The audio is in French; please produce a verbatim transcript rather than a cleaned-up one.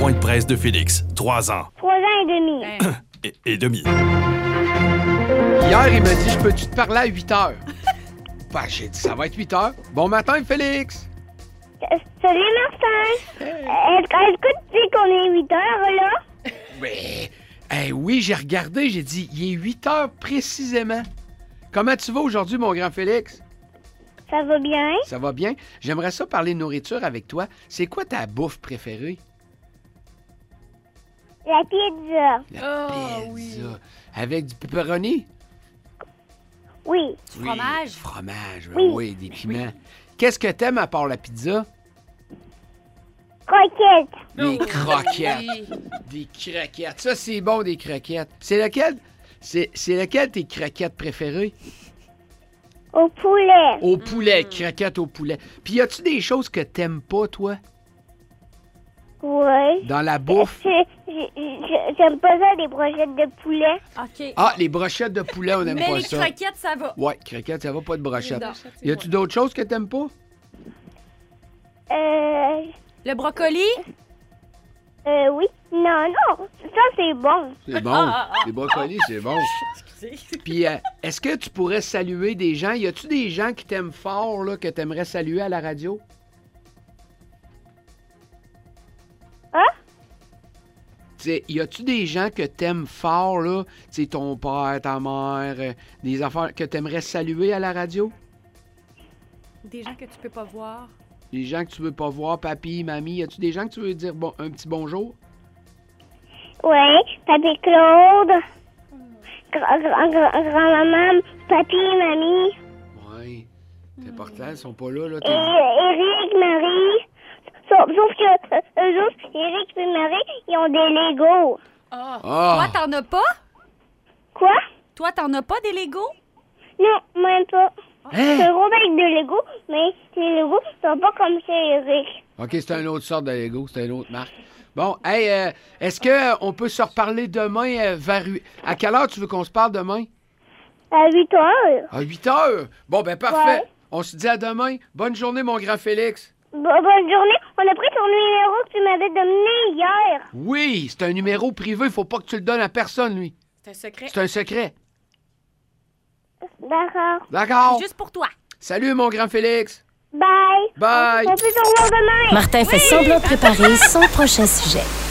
point de presse de Félix. Trois ans. Trois ans et demi. et, et demi. Hier, il m'a dit, je peux-tu te parler à huit heures? Ben, j'ai dit, ça va être huit heures. Bon matin, Félix. Euh, Salut, Martin. Hey. Est-ce est-ce que tu dis qu'on est huit heures, là? Mais, hey, oui, j'ai regardé, j'ai dit, il est huit heures précisément. Comment tu vas aujourd'hui, mon grand Félix? Ça va bien? Ça va bien? J'aimerais ça parler de nourriture avec toi. C'est quoi ta bouffe préférée? La pizza. La Oh, pizza. oui. Avec du pepperoni? Oui. Du fromage? Oui, fromage, Oui. oui, des piments. Qu'est-ce que t'aimes à part la pizza? Croquettes. Des croquettes. Oui. Des croquettes. Ça, c'est bon, des croquettes. C'est lequel? C'est, c'est lequel tes croquettes préférées? Au poulet. Au poulet, croquettes au poulet. Puis, y a-tu des choses que t'aimes pas, toi, Oui. dans la bouffe? C'est- j'ai- j'ai- J'aime pas ça, des brochettes de poulet. OK. Ah, les brochettes de poulet, on n'aime Mais pas les ça. croquettes, ça va. Ouais, croquettes, ça va pas de brochettes. Non. Y a-tu d'autres choses que t'aimes pas? Euh... Le brocoli? Euh, oui. Non, non. Ça, c'est bon. C'est bon. Ah, ah, ah. Les brocolis, c'est bon. Puis, euh, est-ce que tu pourrais saluer des gens? Y a-tu des gens qui t'aiment fort, là, que t'aimerais saluer à la radio? Hein? T'sais, y a-tu des gens que t'aimes fort, là? Tu sais, ton père, ta mère, euh, des affaires que t'aimerais saluer à la radio? Des gens que tu peux pas voir. Des gens que tu veux pas voir, papy, mamie. Y a-tu des gens que tu veux dire bon, un petit bonjour? Oui. Papy Claude. Gra- gra- gra- Grand-maman, papy, mamie. Oui. C'est important, ils sont pas là, là. Et t'es- Eric, Marie. Sauf, sauf que euh, eux autres, Eric et Marie, ils ont des Legos. Ah. Ah. Toi, t'en as pas? Quoi? Toi, t'en as pas des Legos? Non, même pas. Hein? C'est un gros avec de Lego, mais les Legos sont pas comme chez Eric. OK, c'est une autre sorte de Lego, c'est une autre marque. Bon, hey, euh, est-ce qu'on peut se reparler demain euh, vers... hu- À quelle heure tu veux qu'on se parle demain? À huit heures. À huit heures? Bon, ben parfait. Ouais. On se dit à demain. Bonne journée, mon grand Félix. Bo- bonne journée. On a pris ton numéro que tu m'avais donné hier. Oui, c'est un numéro privé, faut pas que tu le donnes à personne, lui. C'est un secret. C'est un secret. D'accord. D'accord. C'est juste pour toi. Salut, mon grand Félix. Bye. Bye. On peut se revoir demain. Martin fait semblant de préparer son prochain sujet.